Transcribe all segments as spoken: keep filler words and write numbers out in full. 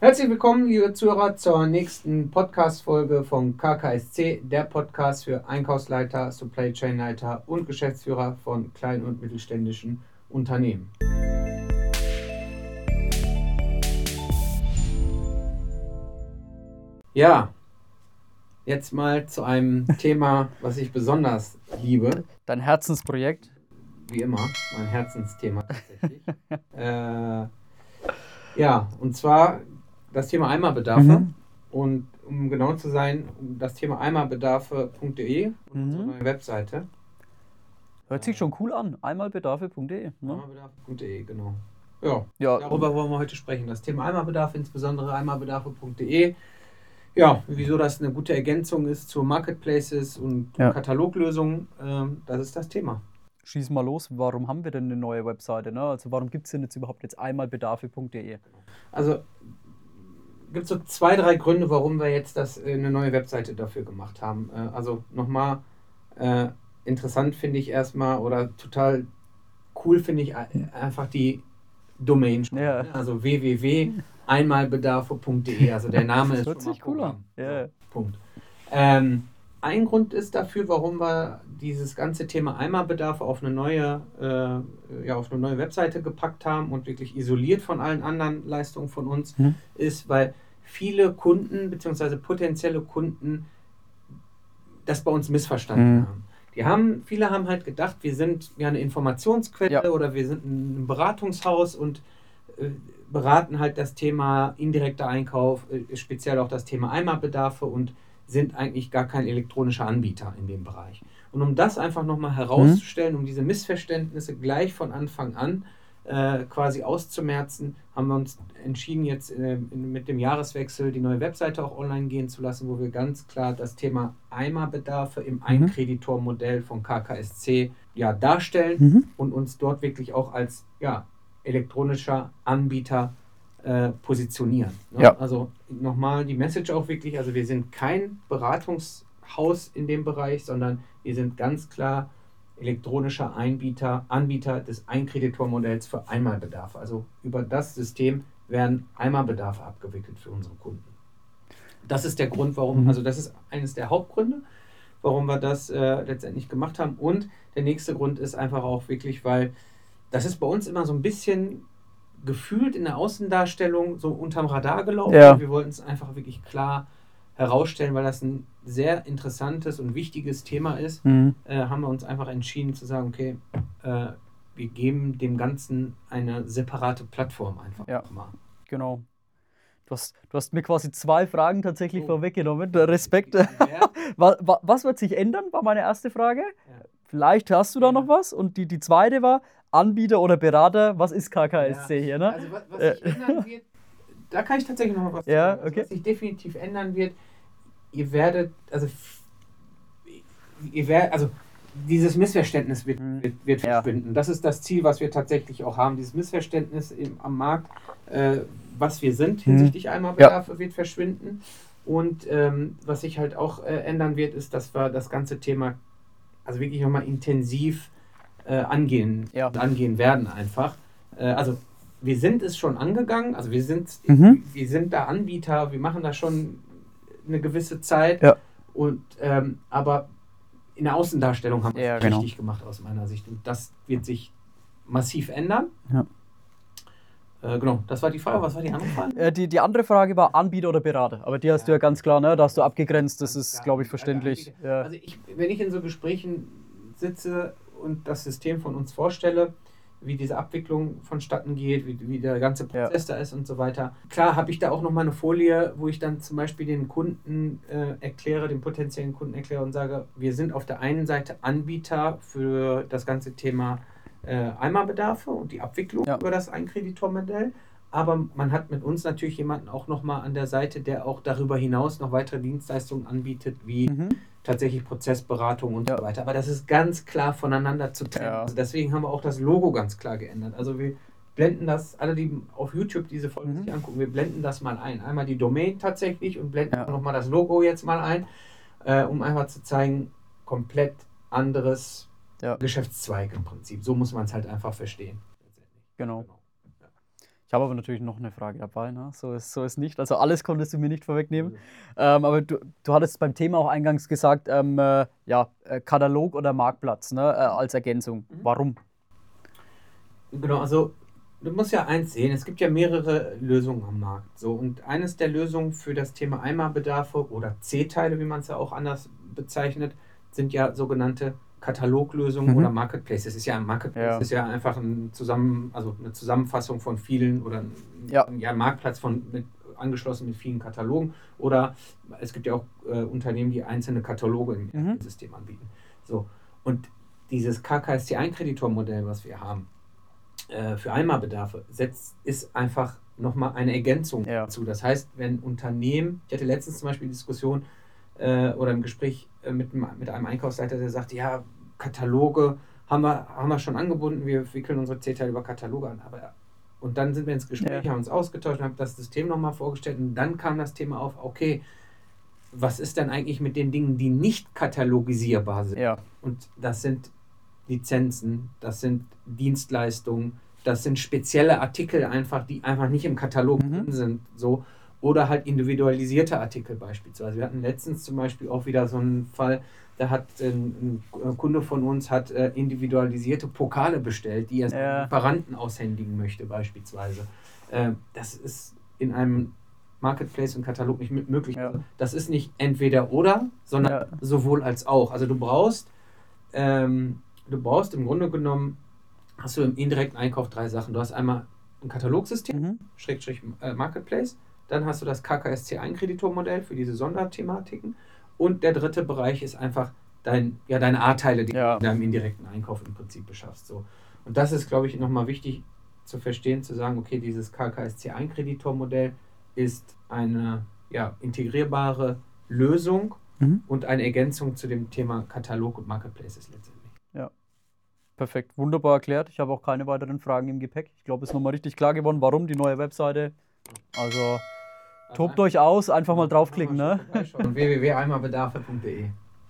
Herzlich willkommen, liebe Zuhörer, zur nächsten Podcast-Folge von K K S C, der Podcast für Einkaufsleiter, Supply Chain Leiter und Geschäftsführer von kleinen und mittelständischen Unternehmen. Ja, jetzt mal zu einem Thema, was ich besonders liebe. Dein Herzensprojekt? Wie immer, mein Herzensthema tatsächlich. äh, ja, und zwar das Thema Eimerbedarfe. Mhm. Und um genau zu sein, um das Thema eimerbedarfe punkt de, unsere Mhm. neue Webseite. Hört sich schon cool an. einmalbedarfe punkt de. Ne? eimerbedarfe punkt de, genau. Ja, Ja. darüber wollen wir heute sprechen. Das Thema Eimerbedarf, insbesondere eimerbedarfe punkt de. Ja, wieso das eine gute Ergänzung ist zu Marketplaces und Ja. Kataloglösungen, ähm, das ist das Thema. Schieß mal los. Warum haben wir denn eine neue Webseite? Ne? Also warum gibt es denn jetzt überhaupt jetzt einmalbedarfe punkt de? Also gibt es so zwei, drei Gründe, warum wir jetzt das, äh, eine neue Webseite dafür gemacht haben. Äh, also nochmal, äh, interessant finde ich erstmal oder total cool finde ich äh, einfach die Domain. Ja. Also w w w punkt einmalbedarfe punkt de. Also der Name ist Hört schon mal sich cool Programm. an. Ja. So, Punkt. Ähm, ein Grund ist dafür, warum wir dieses ganze Thema Eimerbedarf auf eine neue, äh, ja, auf eine neue Webseite gepackt haben und wirklich isoliert von allen anderen Leistungen von uns, Mhm. ist, weil viele Kunden bzw. potenzielle Kunden das bei uns missverstanden Mhm. haben. Die haben, viele haben halt gedacht, wir sind ja eine Informationsquelle Ja. oder wir sind ein Beratungshaus und äh, beraten halt das Thema indirekter Einkauf, äh, speziell auch das Thema Eimerbedarfe und sind eigentlich gar kein elektronischer Anbieter in dem Bereich. Und um das einfach nochmal herauszustellen, um diese Missverständnisse gleich von Anfang an äh, quasi auszumerzen, haben wir uns entschieden, jetzt äh, mit dem Jahreswechsel die neue Webseite auch online gehen zu lassen, wo wir ganz klar das Thema Eimerbedarfe im Einkreditormodell von K K S C ja, darstellen Mhm. und uns dort wirklich auch als ja, elektronischer Anbieter äh, positionieren. Ne? Ja. Also nochmal die Message auch wirklich, also wir sind kein Beratungshaus in dem Bereich, sondern wir sind ganz klar elektronischer Einbieter, Anbieter des Einkreditormodells für Einmalbedarfe. Also über das System werden Einmalbedarfe abgewickelt für unsere Kunden. Das ist der Grund, warum, Mhm. also das ist eines der Hauptgründe, warum wir das äh, letztendlich gemacht haben. Und der nächste Grund ist einfach auch wirklich, weil das ist bei uns immer so ein bisschen gefühlt in der Außendarstellung so unterm Radar gelaufen. Ja. Wir wollten es einfach wirklich klar herausstellen, weil das ein sehr interessantes und wichtiges Thema ist, Mhm. äh, haben wir uns einfach entschieden zu sagen, okay, äh, wir geben dem Ganzen eine separate Plattform einfach Ja. nochmal. Genau. Du hast, du hast mir quasi zwei Fragen tatsächlich Oh. vorweggenommen. Der Respekt. Ja. Was, was wird sich ändern, war meine erste Frage. Ja. Vielleicht hast du da Ja. noch was. Und die, die zweite war, Anbieter oder Berater, was ist K K S C hier? Ne? Also was, was Äh. sich ändern wird, da kann ich tatsächlich noch mal was Ja, sagen. Also okay. was sich definitiv ändern wird, ihr werdet, also ihr werdet, also dieses Missverständnis wird, Mhm. wird, wird Ja. verschwinden. Das ist das Ziel, was wir tatsächlich auch haben. Dieses Missverständnis im, am Markt, äh, was wir sind hinsichtlich Eimerbedarfe, wird verschwinden. Und ähm, was sich halt auch äh, ändern wird, ist, dass wir das ganze Thema also wirklich nochmal intensiv äh, angehen, Ja. angehen werden einfach. Äh, also wir sind es schon angegangen, also wir sind, Mhm. wir sind da Anbieter, wir machen das schon eine gewisse Zeit. Ja. Und, ähm, aber in der Außendarstellung haben wir Ja, es genau. richtig gemacht aus meiner Sicht. Und das wird sich massiv ändern. Ja. Äh, genau, das war die Frage. Was war die andere Frage? Äh, die, die andere Frage war Anbieter oder Berater. Aber die hast Ja. du ja ganz klar, ne? Da hast du abgegrenzt. Das Ganz ist, klar. glaube ich, Also verständlich. Anbieter- Ja. Also ich, wenn ich in so Gesprächen sitze und das System von uns vorstelle, wie diese Abwicklung vonstatten geht, wie, wie der ganze Prozess da ist und so weiter. Klar habe ich da auch nochmal eine Folie, wo ich dann zum Beispiel den Kunden äh, erkläre, den potenziellen Kunden erkläre und sage, wir sind auf der einen Seite Anbieter für das ganze Thema äh, Eimerbedarfe und die Abwicklung Ja. über das Einkreditormodell. Aber man hat mit uns natürlich jemanden auch nochmal an der Seite, der auch darüber hinaus noch weitere Dienstleistungen anbietet, wie Mhm. tatsächlich Prozessberatung und Ja. so weiter. Aber das ist ganz klar voneinander zu trennen. Ja. Also deswegen haben wir auch das Logo ganz klar geändert. Also wir blenden das, alle die auf YouTube diese Folge Mhm. sich angucken, wir blenden das mal ein. Einmal die Domain tatsächlich und blenden Ja. nochmal das Logo jetzt mal ein, äh, um einfach zu zeigen, komplett anderes Ja. Geschäftszweig im Prinzip. So muss man es halt einfach verstehen. Genau. Ja. Ich Ich habe aber natürlich noch eine Frage dabei, ne? So ist so ist nicht. Also, alles konntest du mir nicht vorwegnehmen. Ähm, aber du du hattest beim Thema auch eingangs gesagt, ähm, äh, ja, äh, Katalog oder Marktplatz, ne, äh, als Ergänzung. Mhm. Warum? Genau, also du musst ja eins sehen, es gibt ja mehrere Lösungen am Markt. So, und eines der Lösungen für das Thema Einmalbedarfe oder C-Teile, wie man es ja auch anders bezeichnet, sind ja sogenannte Kataloglösungen Mhm. oder Marketplaces. Es ist ja ein Marketplace, Ja. ist ja einfach ein Zusammen, also eine Zusammenfassung von vielen oder ein, Ja. ja, ein Marktplatz von mit, angeschlossen mit vielen Katalogen. Oder es gibt ja auch äh, Unternehmen, die einzelne Kataloge im Mhm. System anbieten. So, und dieses K K S C-Einkreditormodell, was wir haben, äh, für Einmalbedarfe, setzt, ist einfach nochmal eine Ergänzung Ja. dazu. Das heißt, wenn Unternehmen, ich hatte letztens zum Beispiel die Diskussion äh, oder ein Gespräch äh, mit, mit einem Einkaufsleiter, der sagte, ja, Kataloge haben wir, haben wir schon angebunden, wir wickeln unsere C-Teile über Kataloge an. Aber, und dann sind wir ins Gespräch, Ja. haben uns ausgetauscht, haben das System nochmal vorgestellt und dann kam das Thema auf, okay, was ist denn eigentlich mit den Dingen, die nicht katalogisierbar sind? Ja. Und das sind Lizenzen, das sind Dienstleistungen, das sind spezielle Artikel einfach, die einfach nicht im Katalog Mhm. drin sind, so. Oder halt individualisierte Artikel beispielsweise. Wir hatten letztens zum Beispiel auch wieder so einen Fall, da hat ein, ein Kunde von uns hat äh, individualisierte Pokale bestellt, die er seinen Ja. Lieferanten aushändigen möchte beispielsweise. Äh, das ist in einem Marketplace und Katalog nicht mit möglich. Ja. Also das ist nicht entweder oder, sondern Ja. sowohl als auch. Also du brauchst, ähm, du brauchst im Grunde genommen, hast du im indirekten Einkauf drei Sachen. Du hast einmal ein Katalogsystem, Mhm. Schrägstrich äh, Marketplace, dann hast du das K K S C-Einkreditormodell für diese Sonderthematiken und der dritte Bereich ist einfach dein, ja, deine A-Teile, die Ja. du in deinem indirekten Einkauf im Prinzip beschaffst. So. Und das ist, glaube ich, nochmal wichtig zu verstehen, zu sagen, okay, dieses K K S C-Einkreditormodell ist eine ja, integrierbare Lösung Mhm. und eine Ergänzung zu dem Thema Katalog und Marketplaces letztendlich. Ja. Perfekt, wunderbar erklärt. Ich habe auch keine weiteren Fragen im Gepäck. Ich glaube, es ist nochmal richtig klar geworden, warum die neue Webseite. Also tobt euch aus, einfach mal draufklicken, ne? w w w punkt einmalbedarfe punkt de.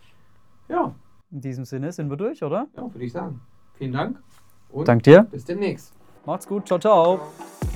Ja, In diesem Sinne sind wir durch, oder? ja, würde ich sagen. Vielen Dank und Dank dir. bis demnächst. Macht's gut. Ciao, ciao. Ciao.